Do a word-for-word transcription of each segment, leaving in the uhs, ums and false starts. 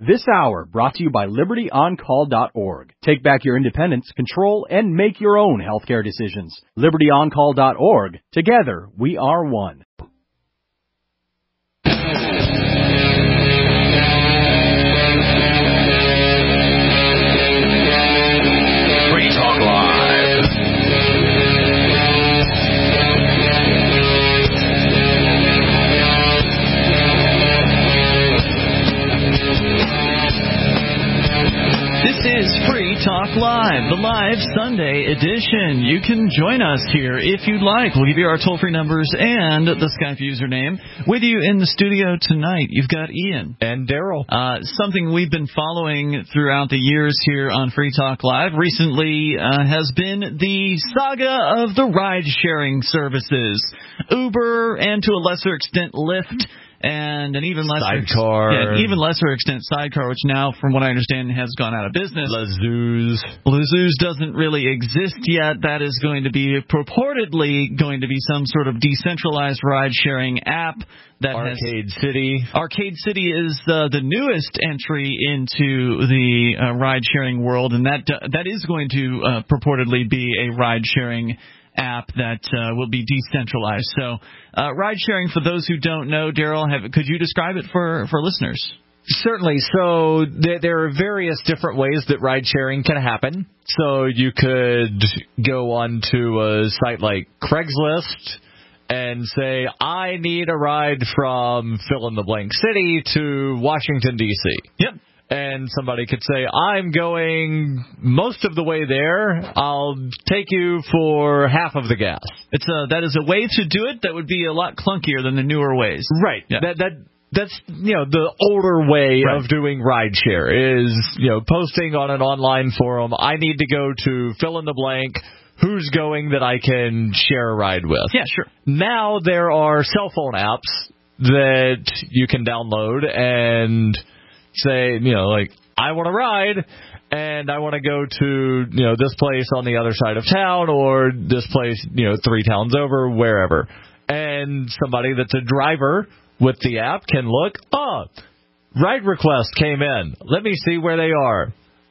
This hour brought to you by Liberty On Call dot org. Take back your independence, control, and make your own healthcare decisions. Liberty On Call dot org. Together, we are one. Free Talk Live. This is Free Talk Live, the live Sunday edition. You can join us here if you'd like. We'll give you our toll-free numbers and the Skype username. With you in the studio tonight, you've got Ian. And Daryl. Uh, something we've been following throughout the years here on Free Talk Live recently uh, has been the saga of the ride-sharing services. Uber and, to a lesser extent, Lyft. And an even lesser Sidecar. Yeah, an even lesser extent Sidecar, which now, from what I understand, has gone out of business. Lazuz. Lazuz doesn't really exist yet. That is going to be purportedly going to be some sort of decentralized ride-sharing app. That Arcade has, City. Arcade City is uh, the newest entry into the uh, ride-sharing world, and that uh, that is going to uh, purportedly be a ride-sharing app that uh, will be decentralized. So uh, ride-sharing, for those who don't know, Daryl, have, could you describe it for, for listeners? Certainly. So th- there are various different ways that ride-sharing can happen. So you could go on to a site like Craigslist and say, I need a ride from fill-in-the-blank city to Washington, D C Yep. And somebody could say, I'm going most of the way there. I'll take you for half of the gas. It's a, that is a way to do it that would be a lot clunkier than the newer ways. Right. Yeah. That that that's you know the older way right. of doing rideshare is you know posting on an online forum. I need to go to fill in the blank. Who's going that I can share a ride with? Yeah, sure. Now there are cell phone apps that you can download and say, you know, like, I want to ride, and I want to go to, you know, this place on the other side of town, or this place, you know, three towns over, wherever. And somebody that's a driver with the app can look, oh, ride request came in. Let me see where they are.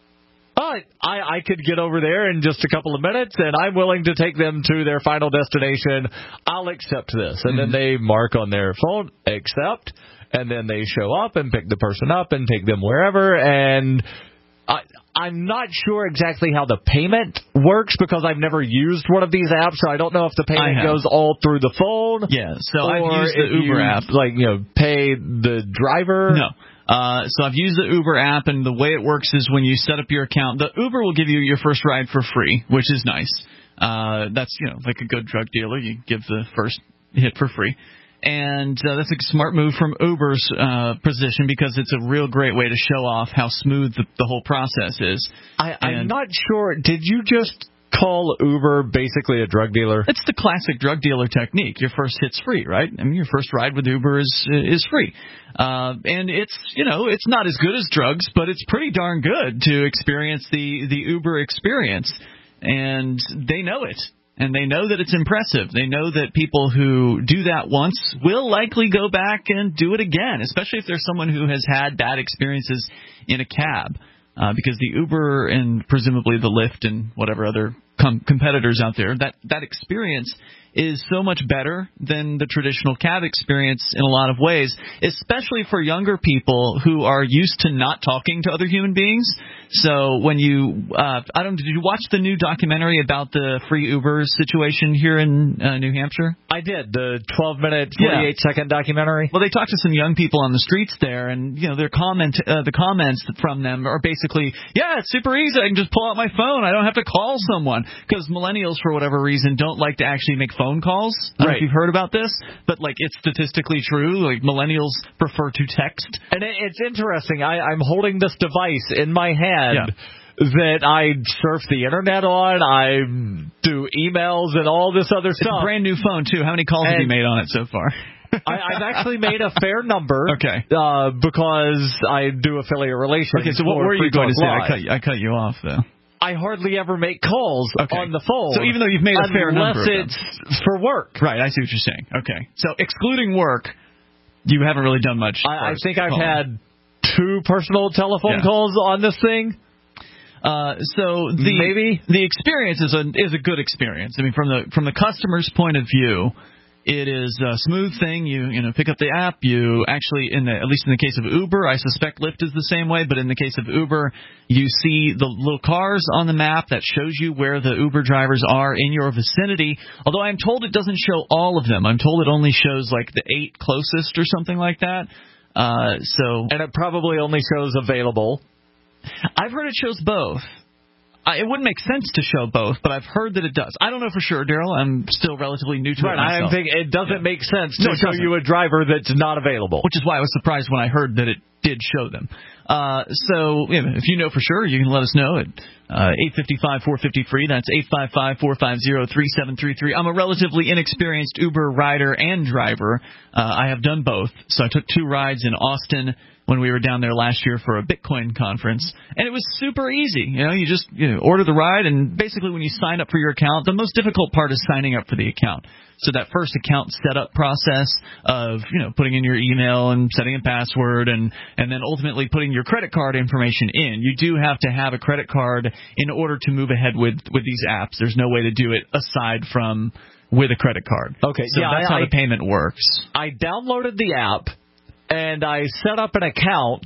Oh, I, I could get over there in just a couple of minutes, and I'm willing to take them to their final destination. I'll accept this. And mm-hmm. then they mark on their phone, accept. And then they show up and pick the person up and take them wherever. And I, I'm not sure exactly how the payment works because I've never used one of these apps, so I don't know if the payment goes all through the phone. Yeah, so I've used the Uber you, app. Like, you know, pay the driver. No. Uh, so I've used the Uber app, and the way it works is when you set up your account, the Uber will give you your first ride for free, which is nice. Uh, that's, you know, like a good drug dealer. You give the first hit for free. And uh, that's a smart move from Uber's uh, position because it's a real great way to show off how smooth the, the whole process is. I, I'm not sure. Did you just call Uber basically a drug dealer? It's the classic drug dealer technique. Your first hit's free, right? I mean, your first ride with Uber is is free. Uh, and it's, you know, it's not as good as drugs, but it's pretty darn good to experience the, the Uber experience. And they know it. And they know that it's impressive. They know that people who do that once will likely go back and do it again, especially if there's someone who has had bad experiences in a cab. Uh, because the Uber and presumably the Lyft and whatever other com- competitors out there, that, that experience is so much better than the traditional cab experience in a lot of ways, especially for younger people who are used to not talking to other human beings. So when you, uh, I don't, did you watch the new documentary about the free Uber situation here in uh, New Hampshire? I did, the twelve minute, forty-eight yeah. second documentary. Well, they talked to some young people on the streets there, and you know their comment, uh, the comments from them are basically, yeah, it's super easy. I can just pull out my phone. I don't have to call someone, because millennials, for whatever reason, don't like to actually make phone calls. I don't know if you've heard about this, but like it's statistically true. Like millennials prefer to text. And it's interesting. I, I'm holding this device in my hand. Yeah. That I surf the internet on, I do emails and all this other it's stuff. It's a brand new phone, too. How many calls and have you made on it so far? I, I've actually made a fair number. Okay. Uh, because I do affiliate relations. Okay, so what were you going to say? I cut, you, I cut you off, though. I hardly ever make calls okay. on the phone. So even though you've made a fair number of them. Unless it's for work. Right, I see what you're saying. Okay. So excluding work, you haven't really done much. I, I think I've calling. had two personal telephone Yeah. calls on this thing? Uh, so the Maybe. the experience is a is a good experience. I mean, from the from the customer's point of view, it is a smooth thing. You you know pick up the app. You actually, in the, at least in the case of Uber, I suspect Lyft is the same way. But in the case of Uber, you see the little cars on the map that shows you where the Uber drivers are in your vicinity. Although I'm told it doesn't show all of them. I'm told it only shows like the eight closest or something like that. Uh, so And it probably only shows available. I've heard it shows both. I, it wouldn't make sense to show both, but I've heard that it does. I don't know for sure, Daryl. I'm still relatively new to Right, it myself. I'm thinking it doesn't Yeah. make sense to No, it show doesn't. you a driver that's not available. Which is why I was surprised when I heard that it did show them. Uh, so you know, if you know for sure, you can let us know at uh, eight five five, four five zero, free. That's eight five five, four five zero, three seven three three. I'm a relatively inexperienced Uber rider and driver. Uh, I have done both. So I took two rides in Austin when we were down there last year for a Bitcoin conference, and it was super easy. You know, you just you know, order the ride, and basically when you sign up for your account, the most difficult part is signing up for the account. So that first account setup process of you know putting in your email and setting a password, and and then ultimately putting your credit card information in. You do have to have a credit card in order to move ahead with with these apps. There's no way to do it aside from with a credit card. Okay, so yeah, that's I, how I, the payment works. I downloaded the app, and I set up an account,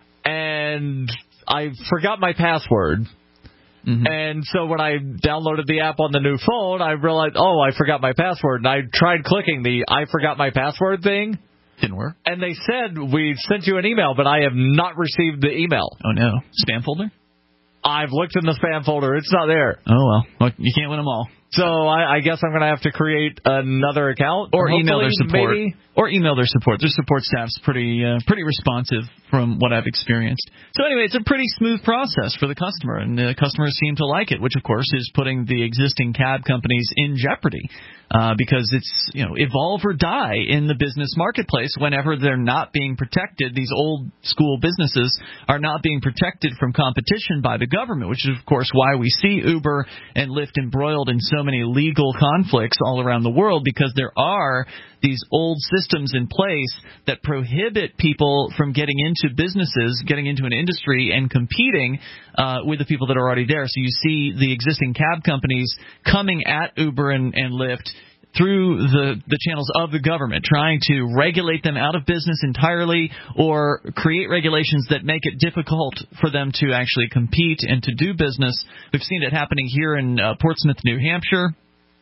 and I forgot my password. Mm-hmm. And so when I downloaded the app on the new phone, I realized, oh, I forgot my password. And I tried clicking the I forgot my password thing. Didn't work. And they said, we sent you an email, but I have not received the email. Oh, no. Spam folder? I've looked in the spam folder. It's not there. Oh, well. Well, you can't win them all. So I, I guess I'm going to have to create another account. Or email their support. Maybe. Or email their support. Their support staff's pretty uh, pretty responsive from what I've experienced. So anyway, it's a pretty smooth process for the customer, and the customers seem to like it, which of course is putting the existing cab companies in jeopardy uh, because it's you know evolve or die in the business marketplace whenever they're not being protected. These old school businesses are not being protected from competition by the government, which is of course why we see Uber and Lyft embroiled in so many legal conflicts all around the world, because there are these old systems in place that prohibit people from getting into businesses, getting into an industry, and competing uh, with the people that are already there. So you see the existing cab companies coming at Uber and, and Lyft through the, the channels of the government, trying to regulate them out of business entirely or create regulations that make it difficult for them to actually compete and to do business. We've seen it happening here in uh, Portsmouth, New Hampshire.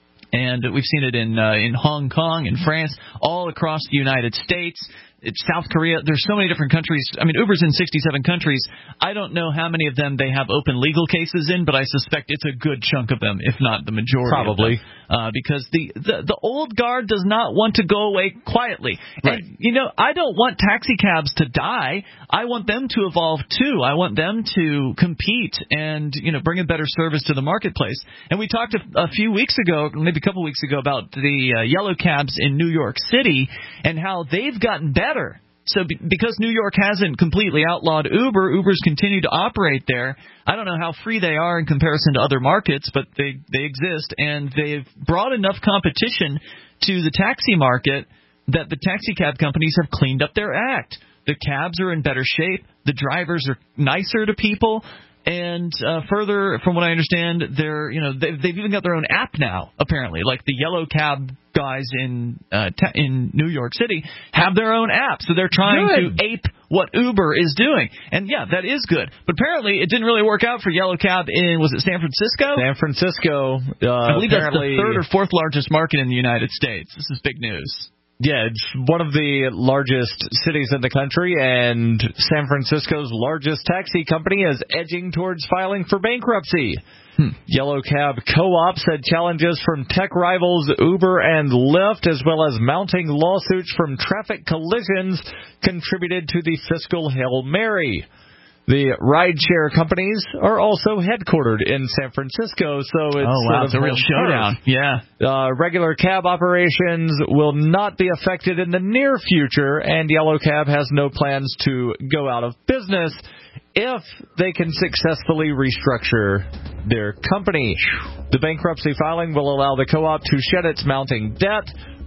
And we've seen it in uh, in Hong Kong, in France, all across the United States. It's South Korea. There's so many different countries. I mean, Uber's in sixty-seven countries. I don't know how many of them they have open legal cases in, but I suspect it's a good chunk of them, if not the majority. Probably. Of them. Uh, because the, the the old guard does not want to go away quietly. Right. And, you know, I don't want taxi cabs to die. I want them to evolve too. I want them to compete and, you know, bring a better service to the marketplace. And we talked a, a few weeks ago, maybe a couple weeks ago, about the uh, yellow cabs in New York City and how they've gotten better. So be- because New York hasn't completely outlawed Uber, Uber's continue to operate there. I don't know how free they are in comparison to other markets, but they, they exist, and they've brought enough competition to the taxi market that the taxi cab companies have cleaned up their act. The cabs are in better shape. The drivers are nicer to people. And uh, further, from what I understand, they're you know they've, they've even got their own app now. Apparently, like the yellow cab guys in uh, ta- in New York City have their own app, so they're trying Good. to ape what Uber is doing. And yeah, that is good. But apparently, it didn't really work out for yellow cab in was it San Francisco? San Francisco. Uh, I believe that's the apparently- third or fourth largest market in the United States. This is big news. Yeah, it's one of the largest cities in the country, and San Francisco's largest taxi company is edging towards filing for bankruptcy. Hmm. Yellow Cab Co-op said challenges from tech rivals Uber and Lyft, as well as mounting lawsuits from traffic collisions, contributed to the fiscal Hail Mary. The rideshare companies are also headquartered in San Francisco, so it's oh wow, sort it's a of real home showdown. turf. Yeah. Uh, regular cab operations will not be affected in the near future, and Yellow Cab has no plans to go out of business if they can successfully restructure their company. The bankruptcy filing will allow the co-op to shed its mounting debt,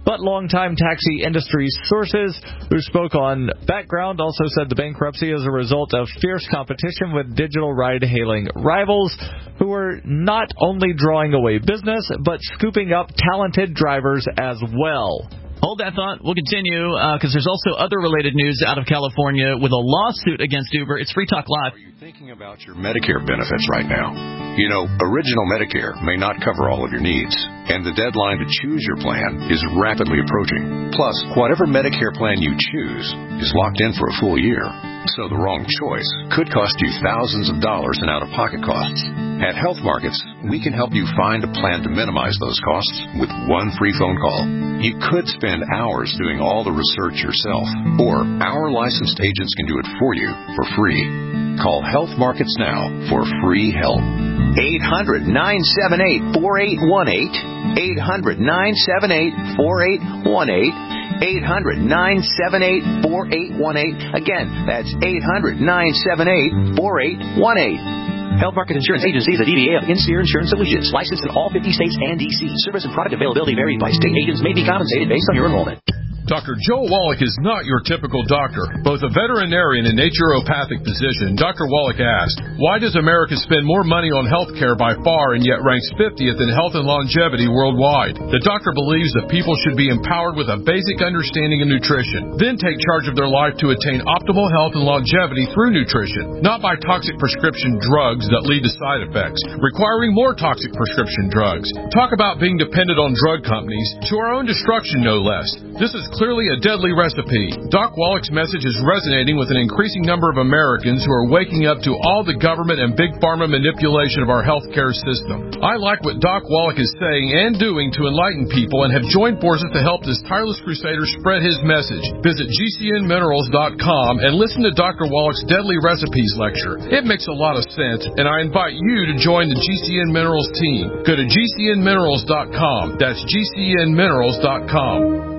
But longtime taxi industry sources who spoke on Background also said the bankruptcy is a result of fierce competition with digital ride-hailing rivals who are not only drawing away business, but scooping up talented drivers as well. Hold that thought. We'll continue because uh, there's also other related news out of California with a lawsuit against Uber. It's Free Talk Live. Are you thinking about your Medicare benefits right now? You know, Original Medicare may not cover all of your needs, and the deadline to choose your plan is rapidly approaching. Plus, whatever Medicare plan you choose is locked in for a full year. So the wrong choice could cost you thousands of dollars in out-of-pocket costs. At Health Markets, we can help you find a plan to minimize those costs with one free phone call. You could spend hours doing all the research yourself, or our licensed agents can do it for you for free. Call Health Markets now for free help. eight hundred, nine seven eight, four eight one eight. eight hundred, nine seven eight, four eight one eight. eight hundred, nine seven eight, four eight one eight. Again, that's eight hundred, nine seven eight, four eight one eight. Health Market Insurance Agency is a D B A of InSphere Insurance Solutions, licensed in all fifty states and D C. Service and product availability vary by state. Agents may be compensated based on your enrollment. Doctor Joe Wallach is not your typical doctor. Both a veterinarian and naturopathic physician, Doctor Wallach asked, why does America spend more money on health care by far and yet ranks fiftieth in health and longevity worldwide? The doctor believes that people should be empowered with a basic understanding of nutrition, then take charge of their life to attain optimal health and longevity through nutrition, not by toxic prescription drugs that lead to side effects, requiring more toxic prescription drugs. Talk about being dependent on drug companies, to our own destruction no less. This is clearly a deadly recipe. Doc Wallach's message is resonating with an increasing number of Americans who are waking up to all the government and big pharma manipulation of our healthcare system. I like what Doc Wallach is saying and doing to enlighten people and have joined forces to help this tireless crusader spread his message. Visit G C N minerals dot com and listen to Doctor Wallach's Deadly Recipes lecture. It makes a lot of sense, and I invite you to join the G C N Minerals team. Go to G C N minerals dot com. That's G C N minerals dot com.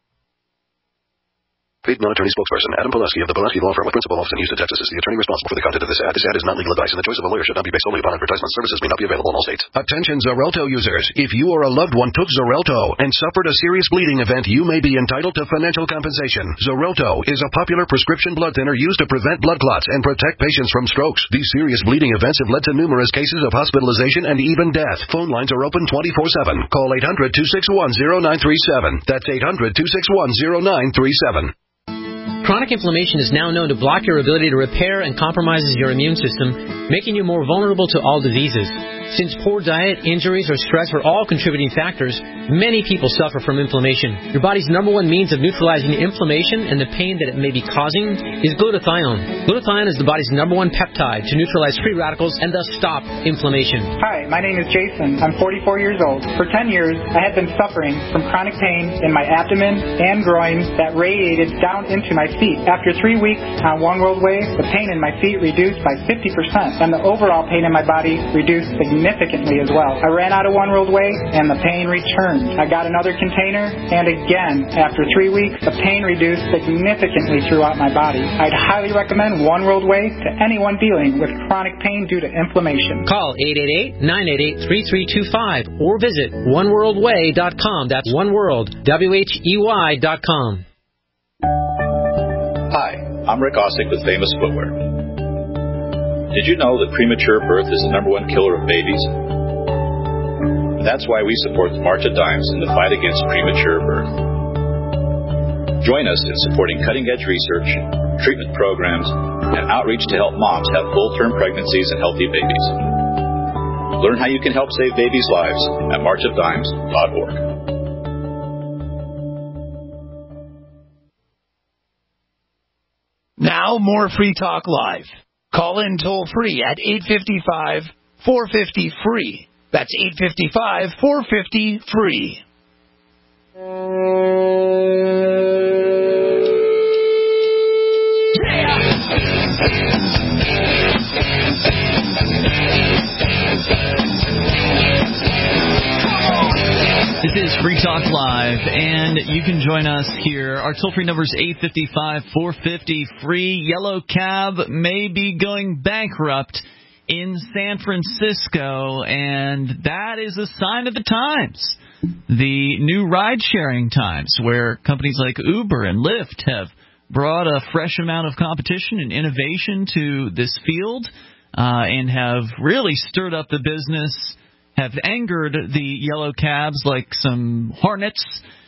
Paid non-attorney spokesperson Adam Pulaski of the Pulaski Law Firm with principal office in Houston, Texas is the attorney responsible for the content of this ad. This ad is not legal advice, and the choice of a lawyer should not be based solely upon advertisement. Services may not be available in all states. Attention Xarelto users. If you or a loved one took Xarelto and suffered a serious bleeding event, you may be entitled to financial compensation. Xarelto is a popular prescription blood thinner used to prevent blood clots and protect patients from strokes. These serious bleeding events have led to numerous cases of hospitalization and even death. Phone lines are open twenty-four seven. Call eight hundred, two six one, zero nine three seven. That's eight hundred, two six one, zero nine three seven. Chronic inflammation is now known to block your ability to repair and compromises your immune system, making you more vulnerable to all diseases. Since poor diet, injuries, or stress are all contributing factors, many people suffer from inflammation. Your body's number one means of neutralizing inflammation and the pain that it may be causing is glutathione. Glutathione is the body's number one peptide to neutralize free radicals and thus stop inflammation. Hi, my name is Jason. I'm forty-four years old. For ten years, I had been suffering from chronic pain in my abdomen and groin that radiated down into my feet. After three weeks on One World Way, the pain in my feet reduced by fifty percent, and the overall pain in my body reduced significantly as well. I ran out of One World Way, and the pain returned. I got another container, and again, after three weeks, the pain reduced significantly throughout my body. I'd highly recommend One World Way to anyone dealing with chronic pain due to inflammation. Call eight eight eight, nine eight eight, three three two five or visit one world way dot com. That's One World, W H E Y dot com. Hi, I'm Rick Ossick with Famous Footwear. Did you know that premature birth is the number one killer of babies? That's why we support the March of Dimes in the fight against premature birth. Join us in supporting cutting-edge research, treatment programs, and outreach to help moms have full-term pregnancies and healthy babies. Learn how you can help save babies' lives at march of dimes dot org. Now, more Free Talk Live. Call in toll-free at eight five five, four five zero, free. That's eight five five, four five zero, free. This is Free Talk Live, and you can join us here. Our toll-free number is eight five five, four five zero, free. Yellow Cab may be going bankrupt in San Francisco, and that is a sign of the times. the new ride-sharing times, where companies like Uber and Lyft have brought a fresh amount of competition and innovation to this field uh, and have really stirred up the business, have angered the yellow cabs like some hornets,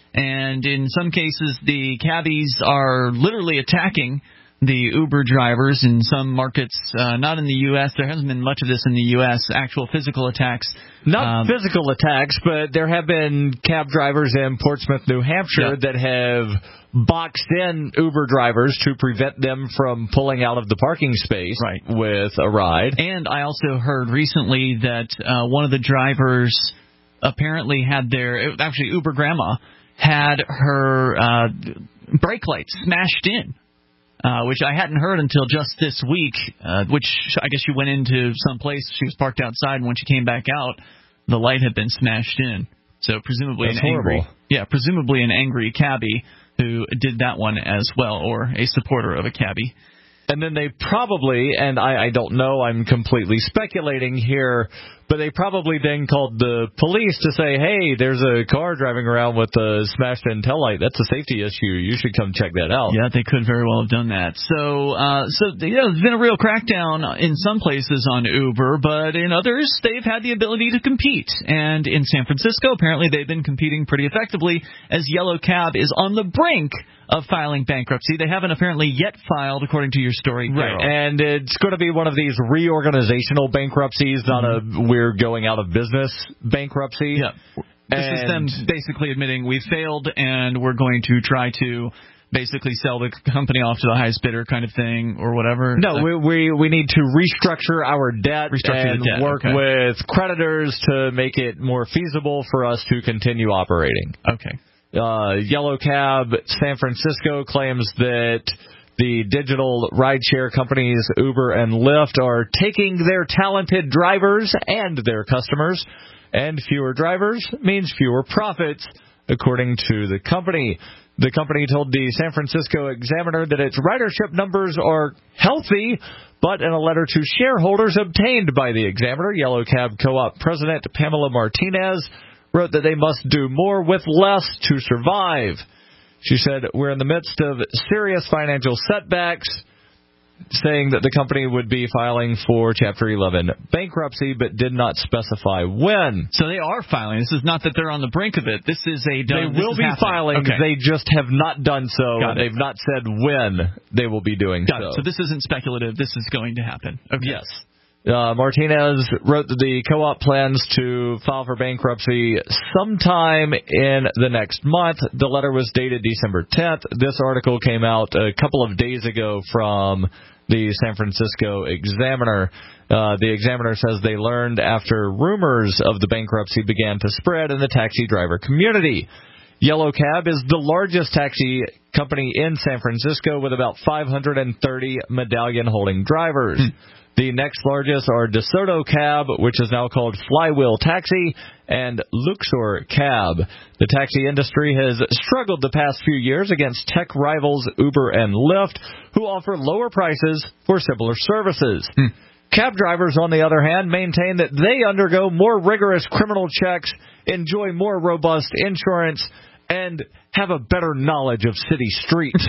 and in some cases the cabbies are literally attacking the Uber drivers in some markets, uh, not in the U S. There hasn't been much of this in the U S, actual physical attacks. Not um, physical attacks, but there have been cab drivers in Portsmouth, New Hampshire yeah. that have boxed in Uber drivers to prevent them from pulling out of the parking space right. with a ride. And I also heard recently that uh, one of the drivers apparently had their, actually Uber grandma, had her uh, brake lights smashed in. Uh, which I hadn't heard until just this week, uh, which I guess she went into some place. She was parked outside, and when she came back out, the light had been smashed in. So presumably That's an angry, horrible. yeah, presumably an angry cabbie who did that one as well, or a supporter of a cabbie. And then they probably, and I, I don't know, I'm completely speculating here, but they probably then called the police to say, hey, there's a car driving around with a smashed-in taillight. That's a safety issue. You should come check that out. Yeah, they could very well have done that. So, uh, so you know, there's been a real crackdown in some places on Uber, but in others, they've had the ability to compete. And in San Francisco, apparently they've been competing pretty effectively, as Yellow Cab is on the brink of filing bankruptcy. They haven't apparently yet filed, according to your story, Right, Daryl. and it's going to be one of these reorganizational bankruptcies, not Mm-hmm. a we're going out of business bankruptcy. Yeah. This is them basically admitting we failed and we're going to try to basically sell the company off to the highest bidder kind of thing or whatever. No, like, we, we we need to restructure our debt Restructure and the debt, work okay. with creditors to make it more feasible for us to continue operating. Okay. Uh, Yellow Cab San Francisco claims that the digital rideshare companies Uber and Lyft are taking their talented drivers and their customers, and fewer drivers means fewer profits, according to the company. The company told the San Francisco Examiner that its ridership numbers are healthy, but in a letter to shareholders obtained by the Examiner, Yellow Cab Co-op President Pamela Martinez wrote that they must do more with less to survive. She said, we're in the midst of serious financial setbacks, saying that the company would be filing for Chapter eleven bankruptcy, but did not specify when. So they are filing. This is not that they're on the brink of it. This is a done. They will be happening. filing. Okay. They just have not done so. Got it. They've not said when they will be doing Got so. it. So this isn't speculative. This is going to happen. Okay. Yes. Uh, Martinez wrote that the co-op plans to file for bankruptcy sometime in the next month. The letter was dated December tenth. This article came out a couple of days ago from the San Francisco Examiner. Uh, the Examiner says they learned after rumors of the bankruptcy began to spread in the taxi driver community. Yellow Cab is the largest taxi company in San Francisco with about five hundred thirty medallion-holding drivers. Hmm. The next largest are DeSoto Cab, which is now called Flywheel Taxi, and Luxor Cab. The taxi industry has struggled the past few years against tech rivals Uber and Lyft, who offer lower prices for similar services. Hmm. Cab drivers, on the other hand, maintain that they undergo more rigorous criminal checks, enjoy more robust insurance, and have a better knowledge of city streets.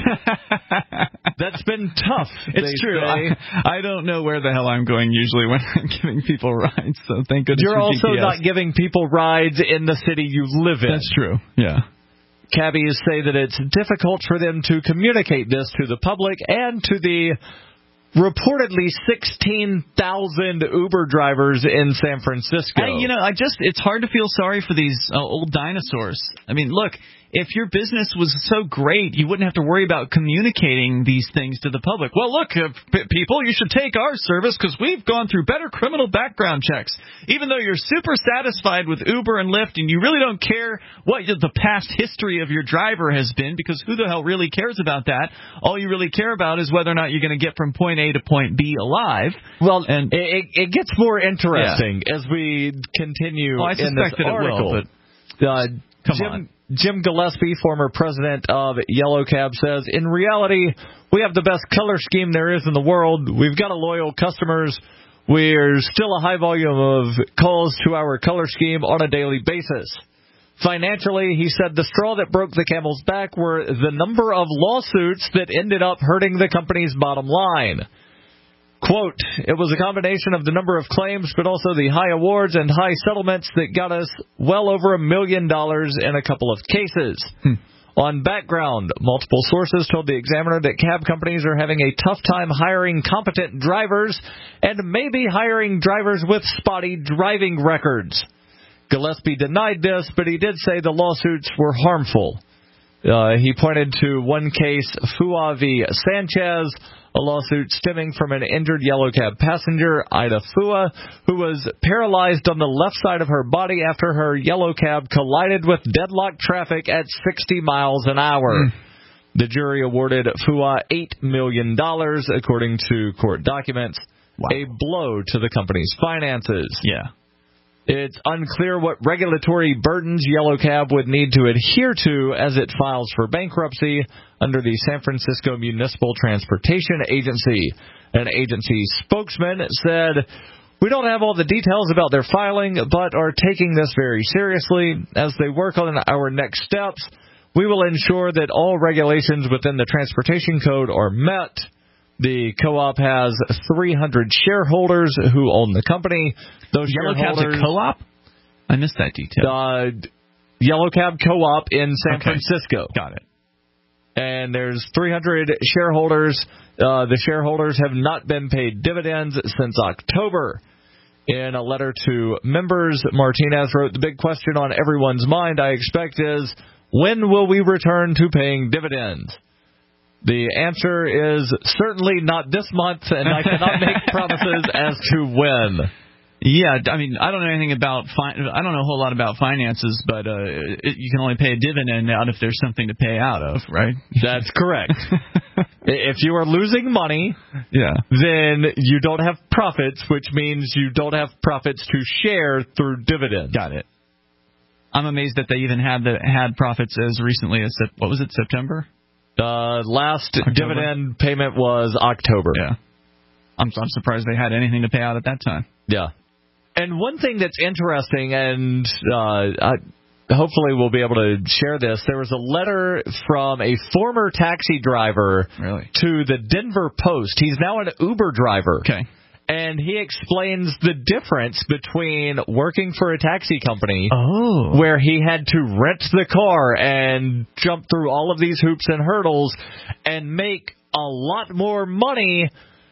That's been tough. It's true. I, I don't know where the hell I'm going usually when I'm giving people rides, so thank goodness You're for also G P S. not giving people rides in the city you live in. That's true, yeah. Cabbies say that it's difficult for them to communicate this to the public and to the reportedly sixteen thousand Uber drivers in San Francisco. I, you know, I just, it's hard to feel sorry for these uh, old dinosaurs. I mean, look, if your business was so great, you wouldn't have to worry about communicating these things to the public. Well, look, uh, p- people, you should take our service because we've gone through better criminal background checks. Even though you're super satisfied with Uber and Lyft and you really don't care what the past history of your driver has been, because who the hell really cares about that? All you really care about is whether or not you're going to get from point A to point B alive. Well, and it, it gets more interesting yeah. as we continue well, I in this that article. It will, but uh, come Jim, on. Jim Gillespie, former president of Yellow Cab, says, in reality, we have the best color scheme there is in the world. We've got a loyal customers. We're still a high volume of calls to our color scheme on a daily basis. Financially, he said the straw that broke the camel's back were the number of lawsuits that ended up hurting the company's bottom line. Quote, it was a combination of the number of claims, but also the high awards and high settlements that got us well over a million dollars in a couple of cases. Hmm. On background, multiple sources told the Examiner that cab companies are having a tough time hiring competent drivers and maybe hiring drivers with spotty driving records. Gillespie denied this, but he did say the lawsuits were harmful. Uh, he pointed to one case, Fua v. Sanchez, a lawsuit stemming from an injured yellow cab passenger, Ida Fua, who was paralyzed on the left side of her body after her yellow cab collided with deadlocked traffic at sixty miles an hour. Mm. The jury awarded Fua eight million dollars, according to court documents, wow. a blow to the company's finances. Yeah. It's unclear what regulatory burdens Yellow Cab would need to adhere to as it files for bankruptcy under the San Francisco Municipal Transportation Agency. An agency spokesman said, we don't have all the details about their filing, but are taking this very seriously. As they work on our next steps, we will ensure that all regulations within the Transportation Code are met. The co-op has three hundred shareholders who own the company. Those Yellow Cab's a co-op? I missed that detail. The Yellow Cab Co-op in San okay. Francisco. Got it. And there's three hundred shareholders. Uh, the shareholders have not been paid dividends since October. In a letter to members, Martinez wrote, the big question on everyone's mind, I expect, is when will we return to paying dividends? The answer is certainly not this month, and I cannot make promises as to when. Yeah, I mean, I don't know anything about fi- I don't know a whole lot about finances, but uh, it, you can only pay a dividend out if there's something to pay out of, right? That's correct. If you are losing money, yeah, then you don't have profits, which means you don't have profits to share through dividends. Got it. I'm amazed that they even had the had profits as recently as what was it, September? Uh, last October? dividend payment was October. Yeah, I'm I'm surprised they had anything to pay out at that time. Yeah. And one thing that's interesting, and uh, I, hopefully we'll be able to share this, there was a letter from a former taxi driver really? to the Denver Post. He's now an Uber driver. Okay. And he explains the difference between working for a taxi company, oh. where he had to rent the car and jump through all of these hoops and hurdles and make a lot more money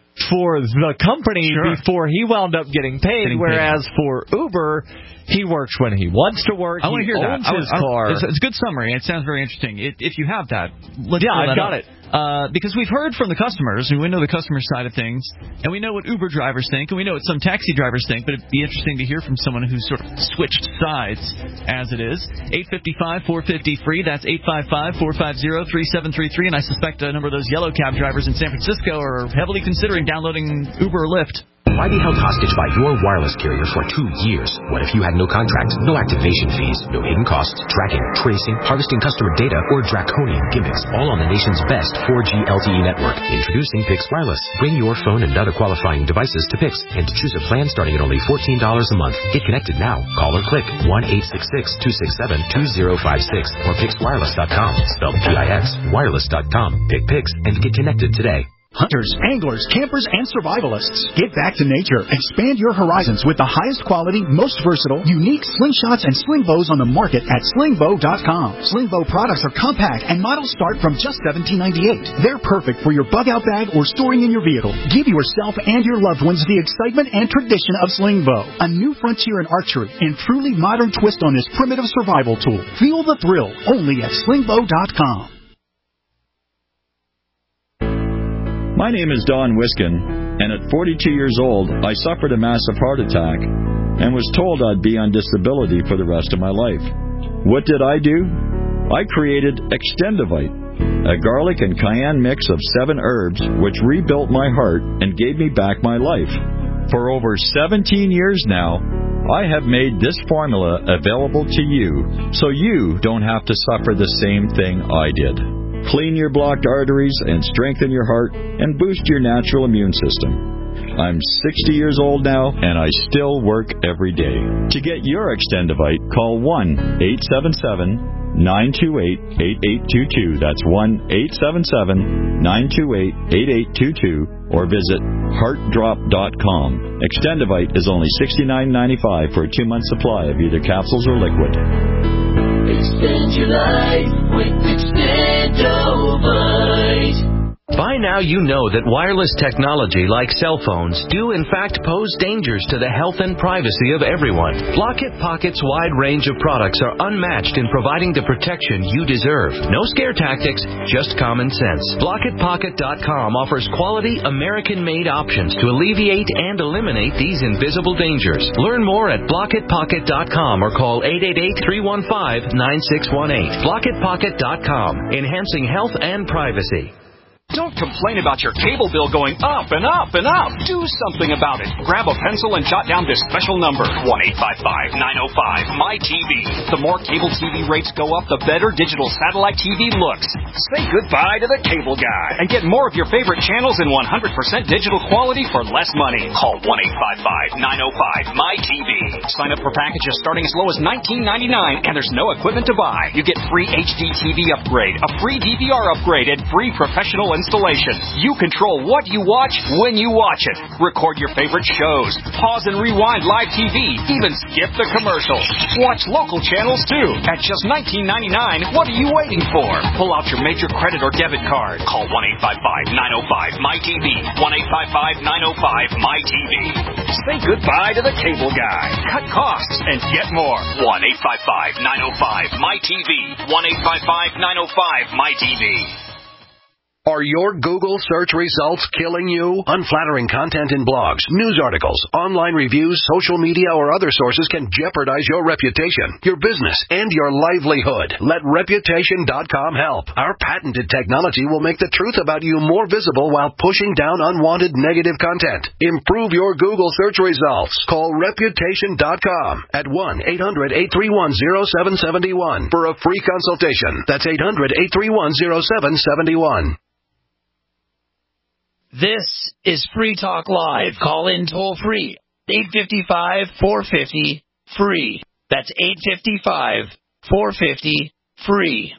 for the company sure. before he wound up getting paid, getting whereas paid. for Uber, he works when he wants to work. I want to hear owns that. His I, I, car. It's, it's a good summary. It sounds very interesting. It, if you have that, let's yeah, I've got up. it. Uh, because we've heard from the customers, and we know the customer side of things, and we know what Uber drivers think, and we know what some taxi drivers think, but it'd be interesting to hear from someone who's sort of switched sides, as it is. eight five five, four five zero, free. That's eight five five, four five zero, three seven three three, and I suspect a number of those yellow cab drivers in San Francisco are heavily considering downloading Uber or Lyft. Why be held hostage by your wireless carrier for two years? What if you had no contract, no activation fees, no hidden costs, tracking, tracing, harvesting customer data, or draconian gimmicks, all on the nation's best four G L T E network? Introducing Pix Wireless. Bring your phone and other qualifying devices to Pix and choose a plan starting at only fourteen dollars a month. Get connected now. Call or click one eight six six, two six seven, two zero five six or pix wireless dot com. Spelled P I X, wireless dot com. Pick Pix and get connected today. Hunters, anglers, campers, and survivalists. Get back to nature. Expand your horizons with the highest quality, most versatile, unique slingshots and sling bows on the market at sling bow dot com. Sling bow products are compact and models start from just seventeen ninety-eight. They're perfect for your bug-out bag or storing in your vehicle. Give yourself and your loved ones the excitement and tradition of sling bow. A new frontier in archery and truly modern twist on this primitive survival tool. Feel the thrill only at sling bow dot com. My name is Don Wiskin, and at forty-two years old, I suffered a massive heart attack and was told I'd be on disability for the rest of my life. What did I do? I created Extendivite, a garlic and cayenne mix of seven herbs which rebuilt my heart and gave me back my life. For over seventeen years now, I have made this formula available to you so you don't have to suffer the same thing I did. Clean your blocked arteries and strengthen your heart and boost your natural immune system. I'm sixty years old now, and I still work every day. To get your Extendivite, call one eight seven seven, nine two eight, eight eight two two. That's one eight seven seven, nine two eight, eight eight two two, or visit heart drop dot com. Extendivite is only sixty-nine ninety-five for a two-month supply of either capsules or liquid. Extend your life with Extendovite. By now you know that wireless technology like cell phones do in fact pose dangers to the health and privacy of everyone. Blockit Pocket's wide range of products are unmatched in providing the protection you deserve. No scare tactics, just common sense. Blockit Pocket dot com offers quality American-made options to alleviate and eliminate these invisible dangers. Learn more at Blockit Pocket dot com or call eight eight eight, three one five, nine six one eight. Blockit Pocket dot com, enhancing health and privacy. Don't complain about your cable bill going up and up and up. Do something about it. Grab a pencil and jot down this special number, one eight five five, nine oh five, M Y T V. The more cable T V rates go up, the better digital satellite T V looks. Say goodbye to the cable guy and get more of your favorite channels in one hundred percent digital quality for less money. Call one eight five five, nine oh five, M Y T V. Sign up for packages starting as low as nineteen ninety-nine, and there's no equipment to buy. You get free H D T V upgrade, a free D V R upgrade, and free professional installation. You control what you watch when you watch it. Record your favorite shows. Pause and rewind live T V. Even skip the commercials. Watch local channels too. At just nineteen ninety-nine, what are you waiting for? Pull out your major credit or debit card. Call one eight five five, nine oh five, M Y T V. one eight five five, nine oh five, M Y T V. Say goodbye to the cable guy. Cut costs and get more. one eight five five, nine oh five, M Y T V. one eight five five, nine oh five, M Y T V. Are your Google search results killing you? Unflattering content in blogs, news articles, online reviews, social media, or other sources can jeopardize your reputation, your business, and your livelihood. Let Reputation dot com help. Our patented technology will make the truth about you more visible while pushing down unwanted negative content. Improve your Google search results. Call Reputation dot com at one eight hundred, eight three one, oh seven seven one for a free consultation. That's eight hundred, eight three one, oh seven seven one. This is Free Talk Live. Call in toll free. eight five five, four five zero, free. That's eight five five, four five zero, free.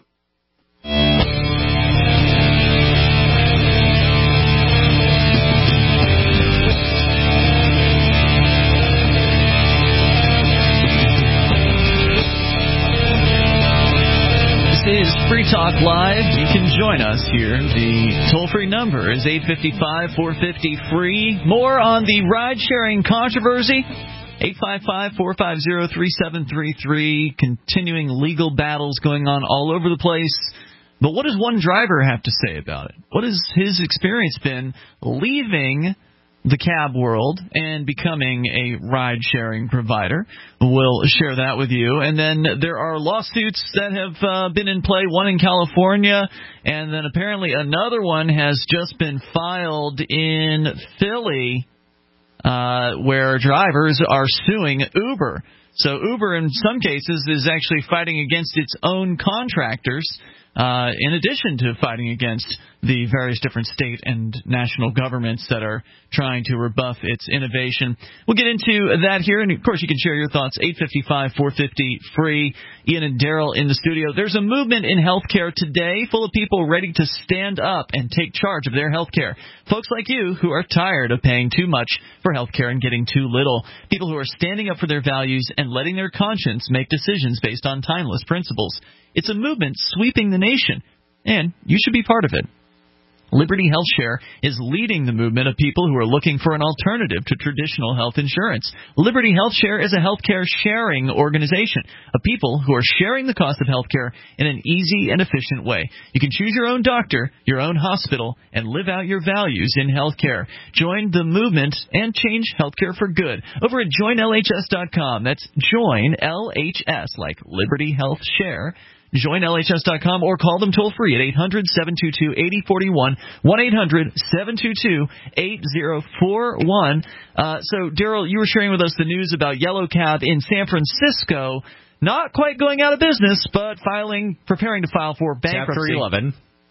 This is Free Talk Live. You can join us here. The toll-free number is eight five five, four five zero, free. More on the ride-sharing controversy. eight five five, four five zero, three seven three three. Continuing legal battles going on all over the place. But what does one driver have to say about it? What has his experience been leaving the cab world and becoming a ride-sharing provider? We'll share that with you. And then there are lawsuits that have uh, been in play, one in California, and then apparently another one has just been filed in Philly uh, where drivers are suing Uber. So Uber, in some cases, is actually fighting against its own contractors, Uh, in addition to fighting against the various different state and national governments that are trying to rebuff its innovation. We'll get into that here, and of course you can share your thoughts, eight five five, four five zero, free. Ian and Daryl in the studio. There's a movement in healthcare today full of people ready to stand up and take charge of their healthcare. Folks like you who are tired of paying too much for healthcare and getting too little. People who are standing up for their values and letting their conscience make decisions based on timeless principles. It's a movement sweeping the nation, and you should be part of it. Liberty HealthShare is leading the movement of people who are looking for an alternative to traditional health insurance. Liberty HealthShare is a healthcare sharing organization of people who are sharing the cost of healthcare in an easy and efficient way. You can choose your own doctor, your own hospital, and live out your values in healthcare. Join the movement and change healthcare for good over at join L H S dot com. That's Join L H S, like Liberty HealthShare. join L H S dot com or call them toll free at eight hundred, seven two two, eight zero four one, one eight hundred, seven two two, eight zero four one. Uh, so, Daryl, you were sharing with us the news about Yellow Cab in San Francisco, not quite going out of business, but filing, preparing to file for bankruptcy. Chapter eleven.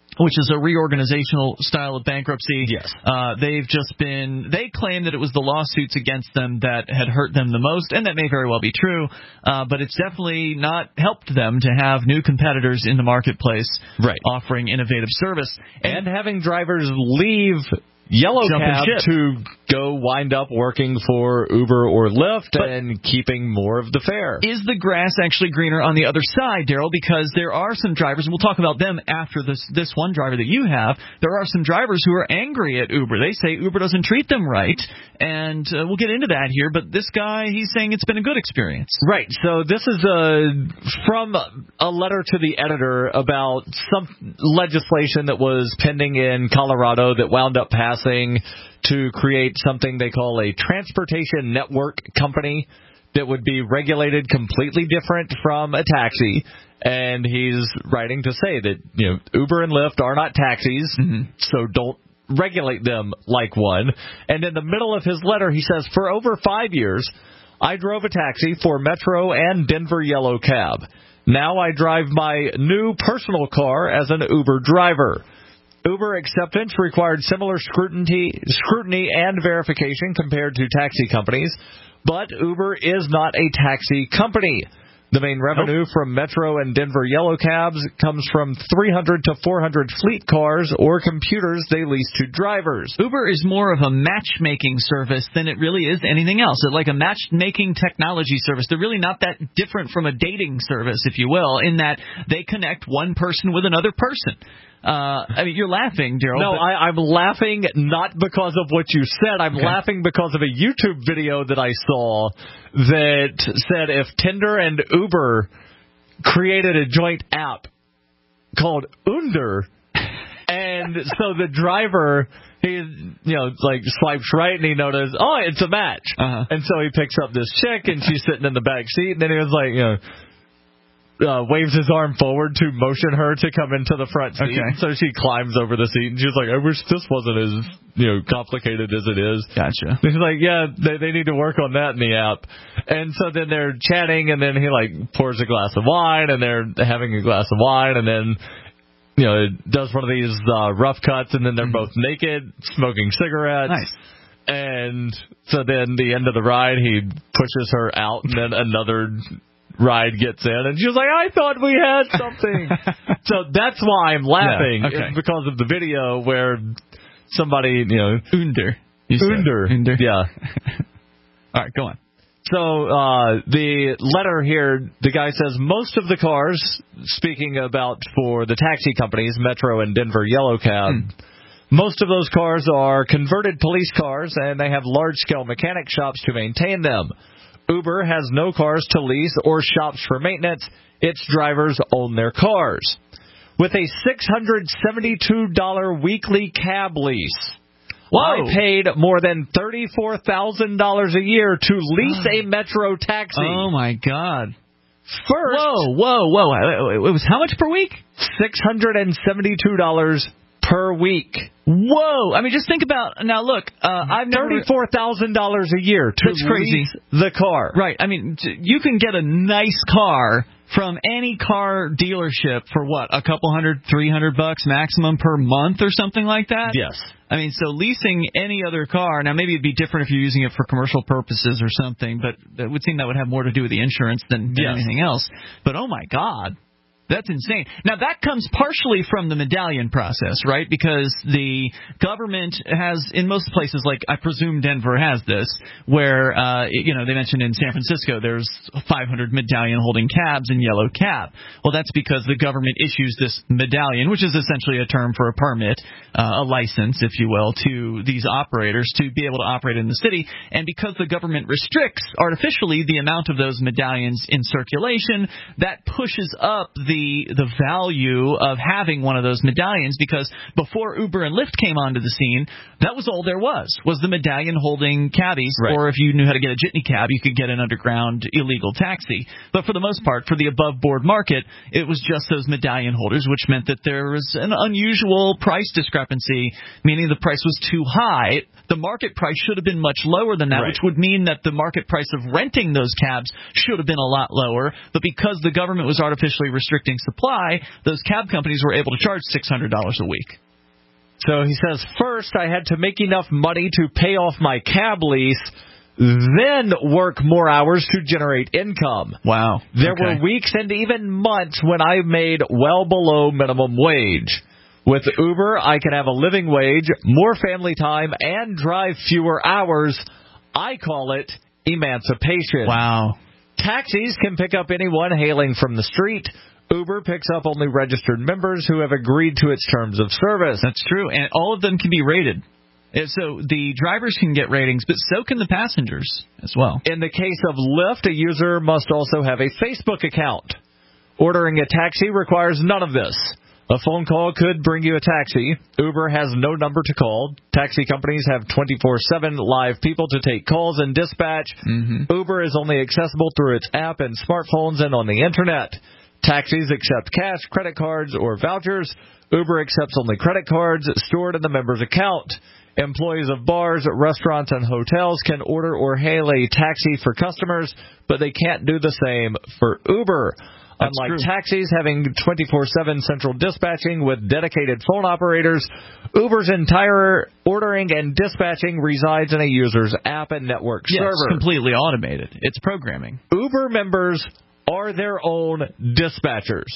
which is a reorganizational style of bankruptcy. Yes. Uh, they've just been, they claim that it was the lawsuits against them that had hurt them the most, and that may very well be true, uh, but it's definitely not helped them to have new competitors in the marketplace right. offering innovative service. And, and having drivers leave Yellow Cab to go wind up working for Uber or Lyft but and keeping more of the fare. Is the grass actually greener on the other side, Daryl? Because there are some drivers, and we'll talk about them after this this one driver that you have. There are some drivers who are angry at Uber. They say Uber doesn't treat them right, and uh, we'll get into that here. But this guy, he's saying it's been a good experience. Right. So this is a, from a letter to the editor about some legislation that was pending in Colorado that wound up passing to create something they call a transportation network company that would be regulated completely different from a taxi. And he's writing to say that, you know, Uber and Lyft are not taxis, mm-hmm. so don't regulate them like one. And in the middle of his letter, he says, for over five years, I drove a taxi for Metro and Denver Yellow Cab. Now I drive my new personal car as an Uber driver. Uber acceptance required similar scrutiny, scrutiny and verification compared to taxi companies, but Uber is not a taxi company. The main revenue nope. from Metro and Denver Yellow Cabs comes from three hundred to four hundred fleet cars or computers they lease to drivers. Uber is more of a matchmaking service than it really is anything else. It's like a matchmaking technology service. They're really not that different from a dating service, if you will, in that they connect one person with another person. Uh, I mean, you're laughing, Daryl. No, but... I, I'm laughing not because of what you said. I'm okay. laughing because of a YouTube video that I saw that said if Tinder and Uber created a joint app called Under, and so the driver, he, you know, like swipes right and he notices, oh, it's a match. Uh-huh. And so he picks up this chick and she's sitting in the back seat, and then he was like, you know, Uh, waves his arm forward to motion her to come into the front seat. Okay. So she climbs over the seat, and she's like, I wish this wasn't as, you know, complicated as it is. Gotcha. And he's like, yeah, they, they need to work on that in the app. And so then they're chatting, and then he, like, pours a glass of wine, and they're having a glass of wine, and then, you know, it does one of these uh, rough cuts, and then they're mm-hmm. both naked, smoking cigarettes. Nice. And so then the end of the ride, he pushes her out, and then another ride gets in, and she was like, I thought we had something. So that's why I'm laughing. Yeah, okay. It's because of the video where somebody, you know, Under. Under. Under. Yeah. All right, go on. So uh, the letter here, the guy says most of the cars, speaking about for the taxi companies, Metro and Denver Yellow Cab, hmm. most of those cars are converted police cars, and they have large-scale mechanic shops to maintain them. Uber has no cars to lease or shops for maintenance. Its drivers own their cars. With a six hundred seventy-two dollars weekly cab lease, Whoa. I paid more than thirty-four thousand dollars a year to lease a Metro taxi. Oh, my God. First, whoa, whoa, whoa. It was how much per week? six hundred seventy-two dollars per week. Whoa! I mean, just think about now. Look, uh, I've never thirty-four thousand dollars a year to That's crazy. lease the car. Right. I mean, you can get a nice car from any car dealership for what, a couple hundred, three hundred bucks maximum per month or something like that. Yes. I mean, so leasing any other car, now maybe it'd be different if you're using it for commercial purposes or something, but it would seem that would have more to do with the insurance than, than yes. anything else. But oh my God. That's insane. Now, that comes partially from the medallion process, right? Because the government has, in most places, like I presume Denver has this, where, uh, you know, they mentioned in San Francisco there's five hundred medallion-holding cabs in Yellow Cab. Well, that's because the government issues this medallion, which is essentially a term for a permit, uh, a license, if you will, to these operators to be able to operate in the city. And because the government restricts artificially the amount of those medallions in circulation, that pushes up the The, the value of having one of those medallions, because before Uber and Lyft came onto the scene, that was all there was, was the medallion-holding cabbies, right. or if you knew how to get a jitney cab, you could get an underground illegal taxi. But for the most part, for the above-board market, it was just those medallion holders, which meant that there was an unusual price discrepancy, meaning the price was too high. The market price should have been much lower than that, right. which would mean that the market price of renting those cabs should have been a lot lower. But because the government was artificially restricting existing supply, those cab companies were able to charge six hundred dollars a week. So he says, first I had to make enough money to pay off my cab lease, then work more hours to generate income. Wow. There okay. were weeks and even months when I made well below minimum wage. With Uber, I can have a living wage, more family time, and drive fewer hours. I call it emancipation. Wow. Taxis can pick up anyone hailing from the street. Uber picks up only registered members who have agreed to its terms of service. That's true, and all of them can be rated. So the drivers can get ratings, but so can the passengers as well. In the case of Lyft, a user must also have a Facebook account. Ordering a taxi requires none of this. A phone call could bring you a taxi. Uber has no number to call. Taxi companies have twenty-four seven live people to take calls and dispatch. Mm-hmm. Uber is only accessible through its app and smartphones and on the Internet. Taxis accept cash, credit cards, or vouchers. Uber accepts only credit cards stored in the member's account. Employees of bars, restaurants, and hotels can order or hail a taxi for customers, but they can't do the same for Uber. That's Unlike true. taxis having twenty-four seven central dispatching with dedicated phone operators, Uber's entire ordering and dispatching resides in a user's app and network yes, server. Completely automated. It's programming. Uber members are their own dispatchers.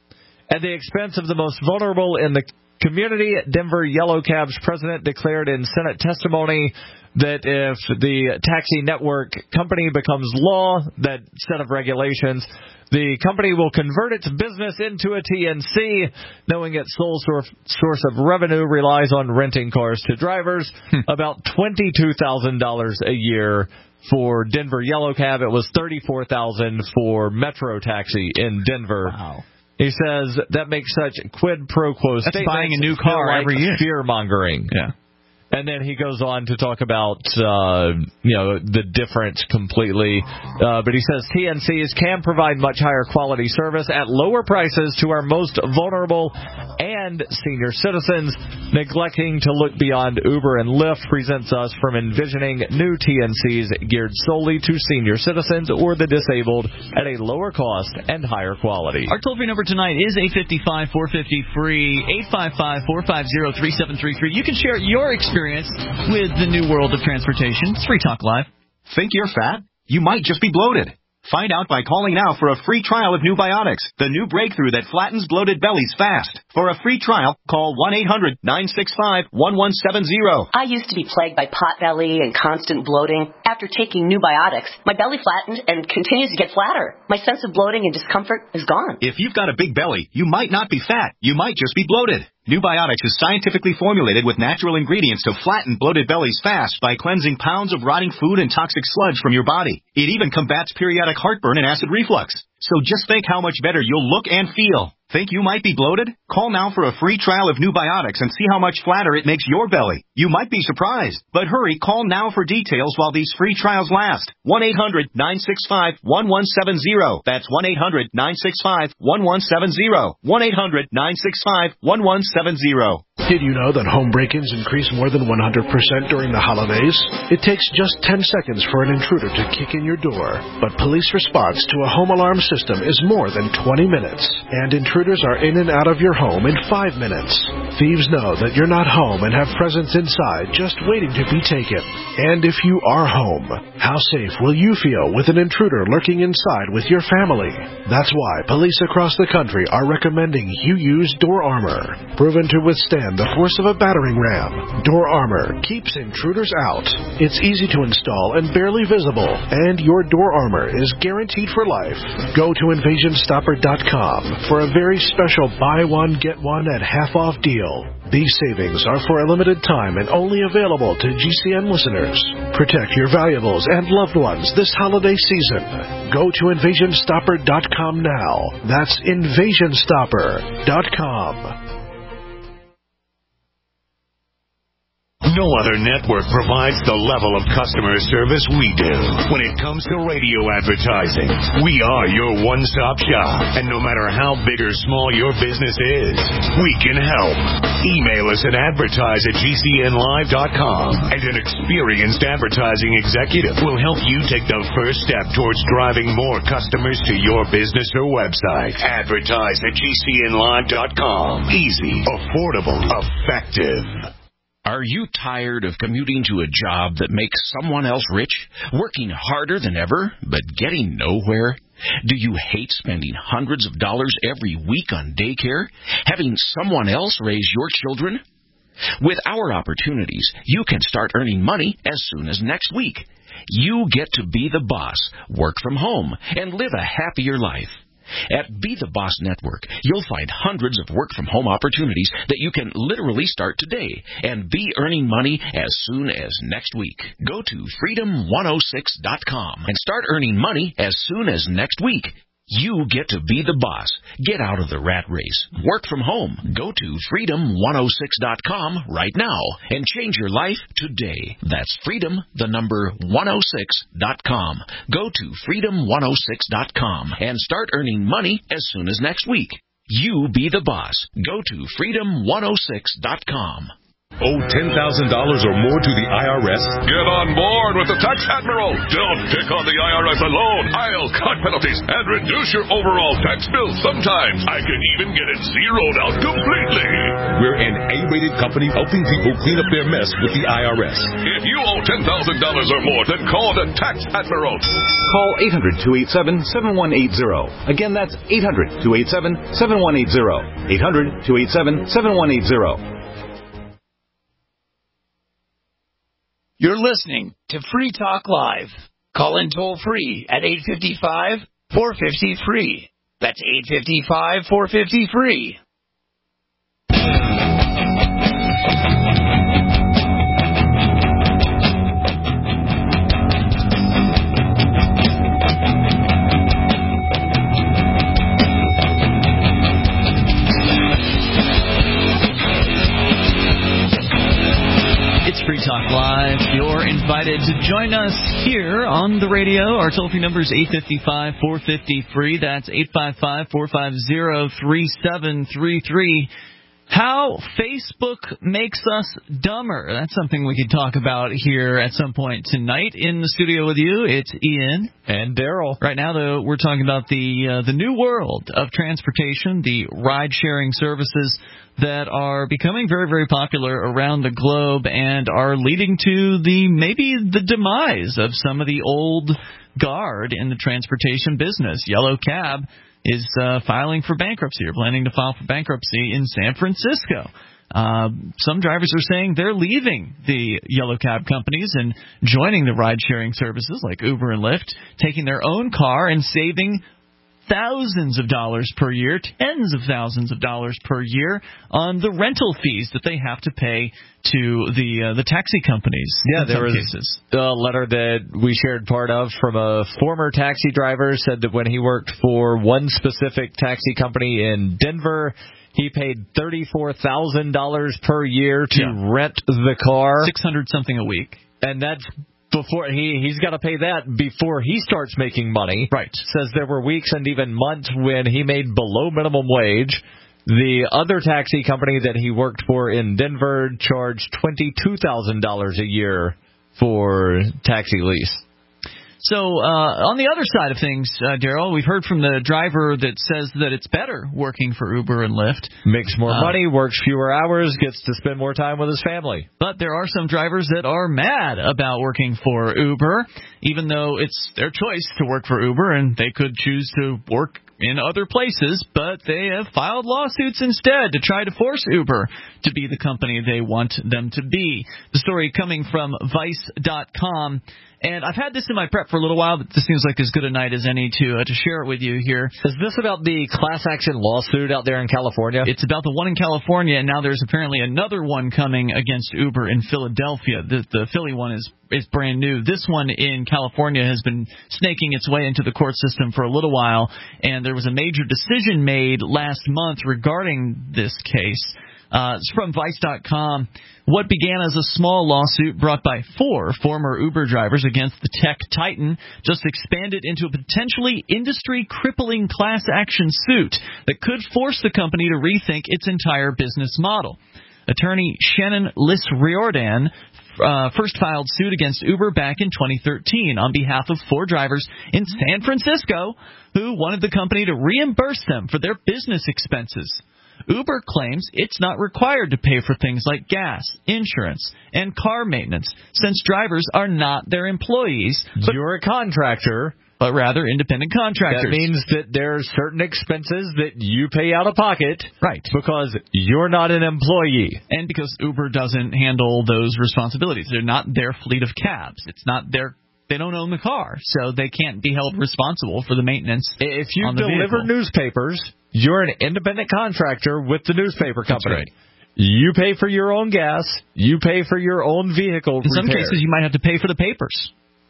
At the expense of the most vulnerable in the community, Denver Yellow Cab's president declared in Senate testimony that if the taxi network company becomes law, that set of regulations, the company will convert its business into a T N C, knowing its sole source of revenue relies on renting cars to drivers. About twenty-two thousand dollars a year for Denver Yellow Cab. It was thirty-four thousand dollars for Metro Taxi in Denver. Wow. He says that makes such quid pro quo That's statements buying a new car like every year. Fear-mongering. Yeah. And then he goes on to talk about, uh, you know, the difference completely. Uh, but he says T N Cs can provide much higher quality service at lower prices to our most vulnerable and senior citizens. Neglecting to look beyond Uber and Lyft prevents us from envisioning new T N Cs geared solely to senior citizens or the disabled at a lower cost and higher quality. Our toll-free number tonight is eight five five, four five zero, free, eight five five, four five zero, three seven three three. You can share your experience with the new world of transportation. It's Free Talk Live. Think you're fat? You might just be bloated. Find out by calling now for a free trial of New Biotics, the new breakthrough that flattens bloated bellies fast. For a free trial, call one eight hundred, nine six five, one one seven zero. I used to be plagued by pot belly and constant bloating. After taking New Biotics, my belly flattened and continues to get flatter. My sense of bloating and discomfort is gone. If you've got a big belly, you might not be fat. You might just be bloated. New Biotics is scientifically formulated with natural ingredients to flatten bloated bellies fast by cleansing pounds of rotting food and toxic sludge from your body. It even combats periodic heartburn and acid reflux. So just think how much better you'll look and feel. Think you might be bloated? Call now for a free trial of New Biotics and see how much flatter it makes your belly. You might be surprised. But hurry, call now for details while these free trials last. one eight hundred, nine six five, one one seven zero. That's one eight hundred, nine six five, one one seven zero. one eight hundred, nine six five, one one seven zero. Did you know that home break-ins increase more than one hundred percent during the holidays? It takes just ten seconds for an intruder to kick in your door. But police response to a home alarm system is more than twenty minutes. And intruders are in and out of your home in five minutes. Thieves know that you're not home and have presents inside just waiting to be taken. And if you are home, how safe will you feel with an intruder lurking inside with your family? That's why police across the country are recommending you use Door Armor. Proven to withstand the force of a battering ram, Door Armor keeps intruders out. It's easy to install and barely visible, and your Door Armor is guaranteed for life. Go to invasion stopper dot com for a very special buy one, get one at half off deal. These savings are for a limited time and only available to G C N listeners. Protect your valuables and loved ones this holiday season. Go to invasion stopper dot com now. That's invasion stopper dot com. No other network provides the level of customer service we do. When it comes to radio advertising, we are your one-stop shop. And no matter how big or small your business is, we can help. Email us at advertise at g c n live dot com, and an experienced advertising executive will help you take the first step towards driving more customers to your business or website. Advertise at g c n live dot com. Easy, affordable, effective. Are you tired of commuting to a job that makes someone else rich, working harder than ever, but getting nowhere? Do you hate spending hundreds of dollars every week on daycare, having someone else raise your children? With our opportunities, you can start earning money as soon as next week. You get to be the boss, work from home, and live a happier life. At Be the Boss Network, you'll find hundreds of work-from-home opportunities that you can literally start today and be earning money as soon as next week. Go to freedom one oh six dot com and start earning money as soon as next week. You get to be the boss. Get out of the rat race. Work from home. Go to freedom one oh six dot com right now and change your life today. That's freedom, the number one oh six dot com. Go to freedom one oh six dot com and start earning money as soon as next week. You be the boss. Go to freedom one oh six dot com. Owe ten thousand dollars or more to the I R S? Get on board with the Tax Admiral. Don't pick on the I R S alone. I'll cut penalties and reduce your overall tax bill. Sometimes I can even get it zeroed out completely. We're an A-rated company helping people clean up their mess with the I R S. If you owe ten thousand dollars or more, then call the Tax Admiral. Call eight hundred, two eight seven, seven one eight zero. Again, that's eight hundred, two eight seven, seven one eight zero. eight hundred, two eight seven, seven one eight zero. You're listening to Free Talk Live. Call in toll free at eight five five, four five zero, free. That's eight five five, four five zero, free. Free Talk Live. You're invited to join us here on the radio. Our toll-free number is eight five five, four five zero, free. That's eight five five, four five zero, three seven three three. How Facebook makes us dumber. That's something we could talk about here at some point tonight. In the studio with you, it's Ian. And Daryl. Right now, though, we're talking about the uh, the new world of transportation, the ride-sharing services that are becoming very, very popular around the globe and are leading to the maybe the demise of some of the old guard in the transportation business. Yellow Cab is uh, filing for bankruptcy or planning to file for bankruptcy in San Francisco. Uh, some drivers are saying they're leaving the Yellow Cab companies and joining the ride-sharing services like Uber and Lyft, taking their own car and saving thousands of dollars per year, tens of thousands of dollars per year on the rental fees that they have to pay to the uh, the taxi companies. Yeah, there was cases. a letter that we shared part of from a former taxi driver, said that when he worked for one specific taxi company in Denver, he paid thirty-four thousand dollars per year to yeah. rent the car. six hundred something a week. And that's before he, he's got to pay that before he starts making money. Right. Says there were weeks and even months when he made below minimum wage. The other taxi company that he worked for in Denver charged twenty-two thousand dollars a year for taxi lease. So uh, on the other side of things, uh, Daryl, we've heard from the driver that says that it's better working for Uber and Lyft. Makes more uh, money, works fewer hours, gets to spend more time with his family. But there are some drivers that are mad about working for Uber, even though it's their choice to work for Uber and they could choose to work in other places, but they have filed lawsuits instead to try to force Uber to be the company they want them to be. The story coming from Vice dot com. And I've had this in my prep for a little while, but this seems like as good a night as any to uh, to share it with you here. Is this about the class action lawsuit out there in California? It's about the one in California, and now there's apparently another one coming against Uber in Philadelphia. The, the Philly one is, is brand new. This one in California has been snaking its way into the court system for a little while, and there was a major decision made last month regarding this case. Uh, it's from Vice dot com. What began as a small lawsuit brought by four former Uber drivers against the tech titan just expanded into a potentially industry-crippling class action suit that could force the company to rethink its entire business model. Attorney Shannon Liss Riordan uh, first filed suit against Uber back in twenty thirteen on behalf of four drivers in San Francisco who wanted the company to reimburse them for their business expenses. Uber claims it's not required to pay for things like gas, insurance, and car maintenance, since drivers are not their employees. But you're a contractor. But rather independent contractors. That means that there are certain expenses that you pay out of pocket. Right. Because you're not an employee. And because Uber doesn't handle those responsibilities. They're not their fleet of cabs. It's not their... They don't own the car, so they can't be held responsible for the maintenance. If you on the deliver vehicle. newspapers, you're an independent contractor with the newspaper company. That's right. You pay for your own gas. You pay for your own vehicle In some repair. cases, you might have to pay for the papers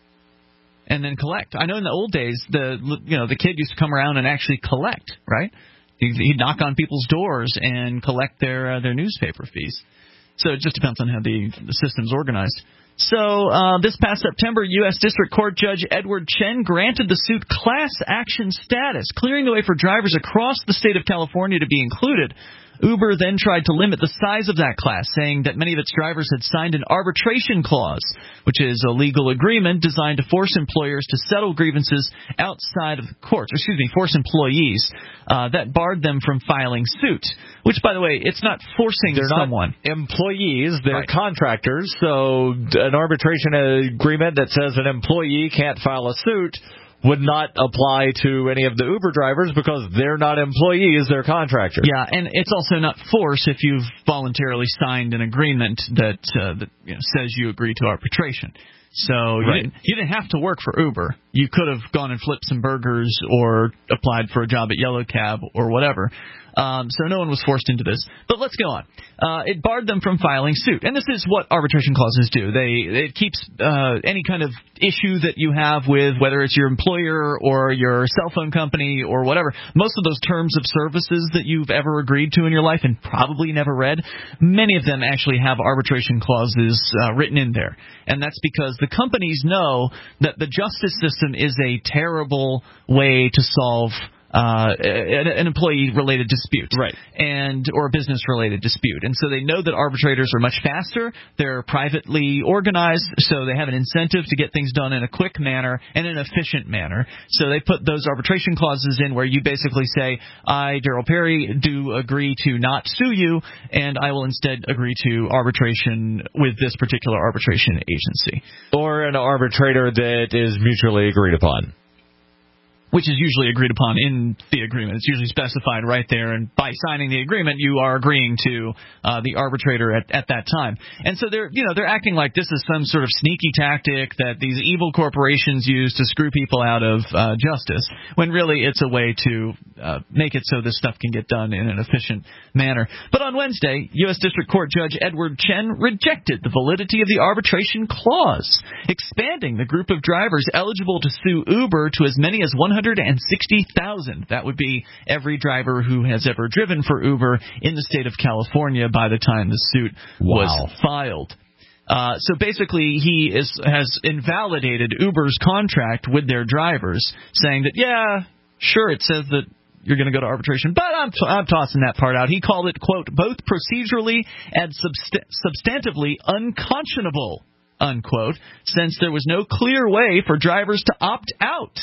and then collect. I know in the old days, the you know the kid used to come around and actually collect, right? He'd, he'd knock on people's doors and collect their uh, their newspaper fees. So it just depends on how the, the system's organized. So uh, this past September, U S District Court Judge Edward Chen granted the suit class action status, clearing the way for drivers across the state of California to be included. Uber then tried to limit the size of that class, saying that many of its drivers had signed an arbitration clause, which is a legal agreement designed to force employers to settle grievances outside of the courts, or excuse me, force employees uh, that barred them from filing suit. Which, by the way, it's not forcing they're someone. Not employees, they're right. contractors. So an arbitration agreement that says an employee can't file a suit would not apply to any of the Uber drivers because they're not employees, they're contractors. Yeah, and it's also not force if you've voluntarily signed an agreement that, uh, that you know, says you agree to arbitration. So you, right. didn't, you didn't have to work for Uber. You could have gone and flipped some burgers or applied for a job at Yellow Cab or whatever. Um, so no one was forced into this. But let's go on. Uh, it barred them from filing suit. And this is what arbitration clauses do. They It keeps uh, any kind of issue that you have with whether it's your employer or your cell phone company or whatever. Most of those terms of services that you've ever agreed to in your life and probably never read, many of them actually have arbitration clauses uh, written in there. And that's because the companies know that the justice system is a terrible way to solve Uh, an employee-related dispute, right, and or a business-related dispute, and so they know that arbitrators are much faster. They're privately organized, so they have an incentive to get things done in a quick manner and an efficient manner. So they put those arbitration clauses in where you basically say, "I, Daryl Perry, do agree to not sue you, and I will instead agree to arbitration with this particular arbitration agency," or an arbitrator that is mutually agreed upon. Which is usually agreed upon in the agreement. It's usually specified right there, and by signing the agreement, you are agreeing to uh, the arbitrator at, at that time. And so they're, you know, they're acting like this is some sort of sneaky tactic that these evil corporations use to screw people out of uh, justice, when really it's a way to uh, make it so this stuff can get done in an efficient manner. But on Wednesday, U S District Court Judge Edward Chen rejected the validity of the arbitration clause, expanding the group of drivers eligible to sue Uber to as many as one hundred sixty thousand. That would be every driver who has ever driven for Uber in the state of California by the time the suit wow. was filed. Uh, so basically, he is, has invalidated Uber's contract with their drivers, saying that, yeah, sure, it says that you're going to go to arbitration, but I'm, t- I'm tossing that part out. He called it, quote, both procedurally and subst- substantively unconscionable, unquote, since there was no clear way for drivers to opt out.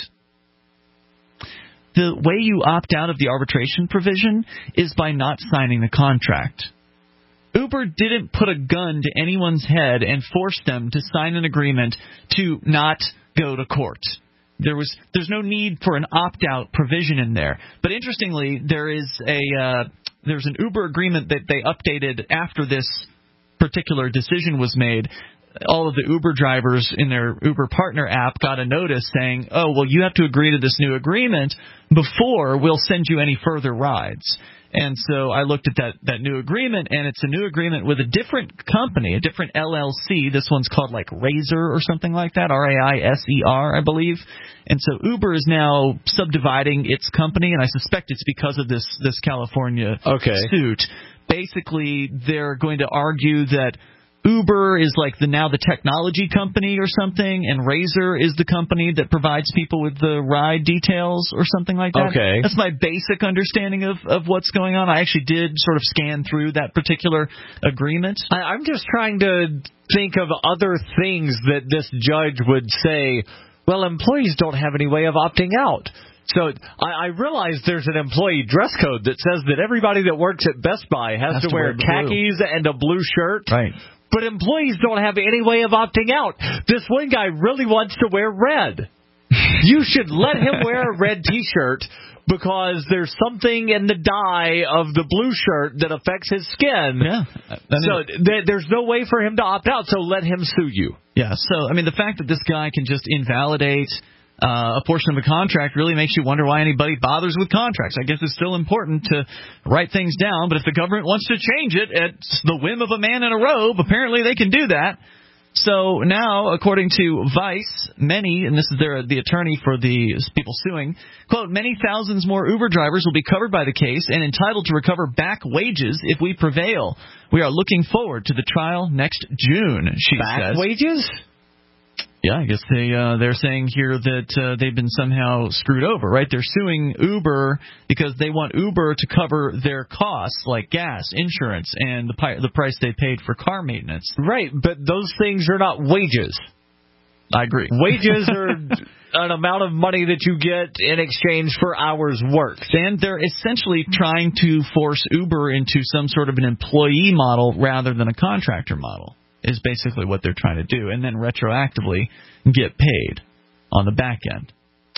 The way you opt out of the arbitration provision is by not signing the contract. Uber didn't put a gun to anyone's head and force them to sign an agreement to not go to court. There was, there's no need for an opt-out provision in there. But interestingly, there is a uh, there's an Uber agreement that they updated after this particular decision was made. All of the Uber drivers in their Uber partner app got a notice saying, oh, well, you have to agree to this new agreement before we'll send you any further rides. And so I looked at that, that new agreement, and it's a new agreement with a different company, a different L L C. This one's called like Razor or something like that, R A I S E R, I believe. And so Uber is now subdividing its company, and I suspect it's because of this, this California okay. suit. basically they're going to argue that Uber is like the now the technology company or something, and Razor is the company that provides people with the ride details or something like that. Okay. That's my basic understanding of, of what's going on. I actually did sort of scan through that particular agreement. I, I'm just trying to think of other things that this judge would say, well, employees don't have any way of opting out. So I, I realize there's an employee dress code that says that everybody that works at Best Buy has, has to, to wear, wear khakis blue. and a blue shirt. Right. But employees don't have any way of opting out. This one guy really wants to wear red. You should let him wear a red T-shirt because there's something in the dye of the blue shirt that affects his skin. Yeah. So th- there's no way for him to opt out, so let him sue you. Yeah, so, I mean, the fact that this guy can just invalidate Uh, a portion of a contract really makes you wonder why anybody bothers with contracts. I guess it's still important to write things down, but if the government wants to change it at the whim of a man in a robe, apparently they can do that. So now, according to Vice, many, and this is their, the attorney for the people suing, quote, many thousands more Uber drivers will be covered by the case and entitled to recover back wages if we prevail. We are looking forward to the trial next June, she back says. Back wages? Yeah, I guess they, uh, they're saying here that uh, they've been somehow screwed over, right? They're suing Uber because they want Uber to cover their costs like gas, insurance, and the, pi- the price they paid for car maintenance. Right, but those things are not wages. I agree. Wages are an amount of money that you get in exchange for hours worked. And they're essentially trying to force Uber into some sort of an employee model rather than a contractor model. Is basically what they're trying to do, and then retroactively get paid on the back end.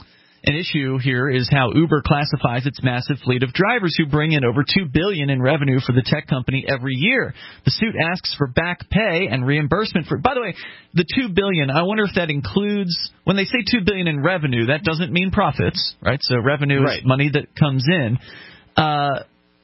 An issue here is how Uber classifies its massive fleet of drivers who bring in over two billion dollars in revenue for the tech company every year. The suit asks for back pay and reimbursement for. By the way, the two billion dollars, I wonder if that includes, when they say two billion dollars in revenue, that doesn't mean profits, right? So revenue right. is money that comes in. Uh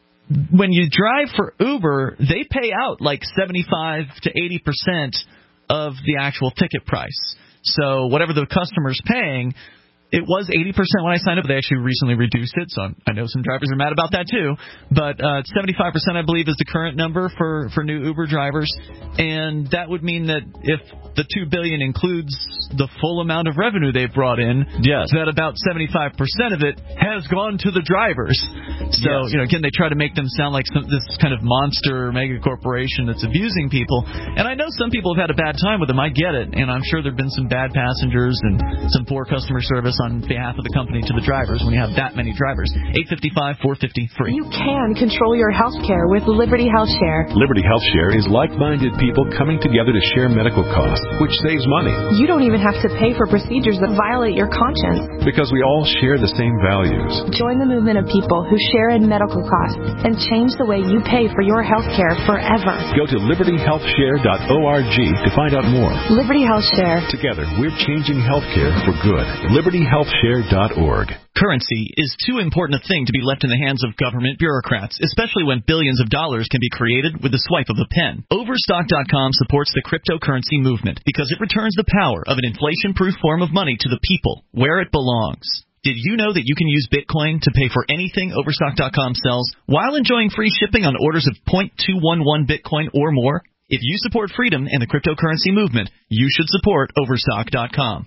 When you drive for Uber, they pay out like seventy-five to eighty percent of the actual ticket price. So whatever the customer's paying, it was eighty percent when I signed up. They actually recently reduced it, so I know some drivers are mad about that too. But uh, seventy-five percent, I believe, is the current number for, for new Uber drivers. And that would mean that if the two billion dollars includes the full amount of revenue they've brought in, yes. that about seventy-five percent of it has gone to the drivers. So, yes. you know, again, they try to make them sound like some, this kind of monster mega corporation that's abusing people. And I know some people have had a bad time with them. I get it. And I'm sure there have been some bad passengers and some poor customer service on behalf of the company to the drivers when you have that many drivers. eight fifty-five, four fifty, free. You can control your health care with Liberty Health Share. Liberty Health Share is like-minded people coming together to share medical costs, which saves money. You don't even have to pay for procedures that violate your conscience. Because we all share the same values. Join the movement of people who share in medical costs and change the way you pay for your health care forever. Go to liberty health share dot org to find out more. Liberty Health Share. Together, we're changing health care for good. liberty health share dot org. Currency is too important a thing to be left in the hands of government bureaucrats, especially when billions of dollars can be created with the swipe of a pen. Overstock dot com supports the cryptocurrency movement because it returns the power of an inflation-proof form of money to the people where it belongs. Did you know that you can use Bitcoin to pay for anything Overstock dot com sells while enjoying free shipping on orders of zero point two one one Bitcoin or more? If you support freedom and the cryptocurrency movement, you should support Overstock dot com.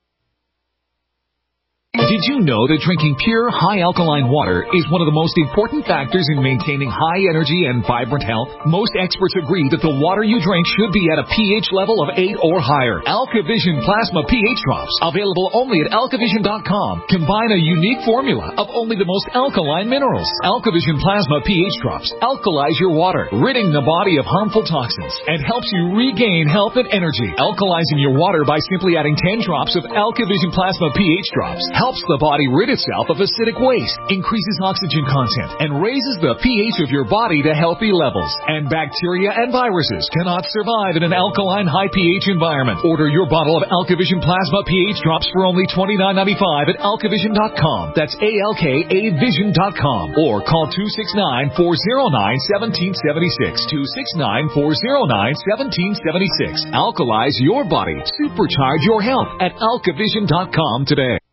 Did you know that drinking pure, high-alkaline water is one of the most important factors in maintaining high energy and vibrant health? Most experts agree that the water you drink should be at a pH level of eight or higher. AlkaVision Plasma pH Drops, available only at alkavision dot com, combine a unique formula of only the most alkaline minerals. AlkaVision Plasma pH Drops alkalize your water, ridding the body of harmful toxins, and helps you regain health and energy. Alkalizing your water by simply adding ten drops of AlkaVision Plasma pH Drops helps the body rid itself of acidic waste, increases oxygen content, and raises the pH of your body to healthy levels. And bacteria and viruses cannot survive in an alkaline high pH environment. Order your bottle of AlkaVision Plasma pH Drops for only twenty-nine ninety-five at alkavision dot com. That's A L K A vision dot com. Or call two six nine, four oh nine, one seven seven six. two six nine, four oh nine, one seven seven six. Alkalize your body. Supercharge your health at alkavision dot com today.